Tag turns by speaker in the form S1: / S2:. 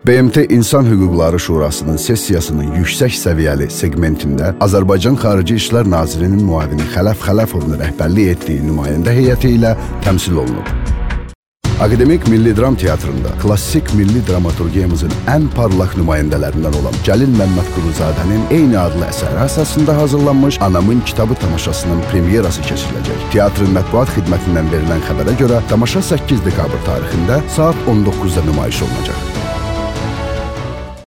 S1: BMT İnsan Hüquqları Şurasının sessiyasının yüksək səviyyəli segmentində Azərbaycan Xarici İşlər Nazirinin müavini Xələf Xələfovun rəhbərlik etdiyi nümayəndə heyəti ilə təmsil olunub. Akademik Milli Dram Teatrında klassik milli dramaturgiyamızın ən parlaq nümayəndələrindən olan Cəlil Məmmədquluzadənin eyni adlı əsəri əsasında hazırlanmış Anamın Kitabı tamaşasının premyerası keçiriləcək. Teatrın mətbuat xidmətindən verilən xəbərə görə tamaşa 8 dekabr tarixində saat 19-da nümayiş olunacaq.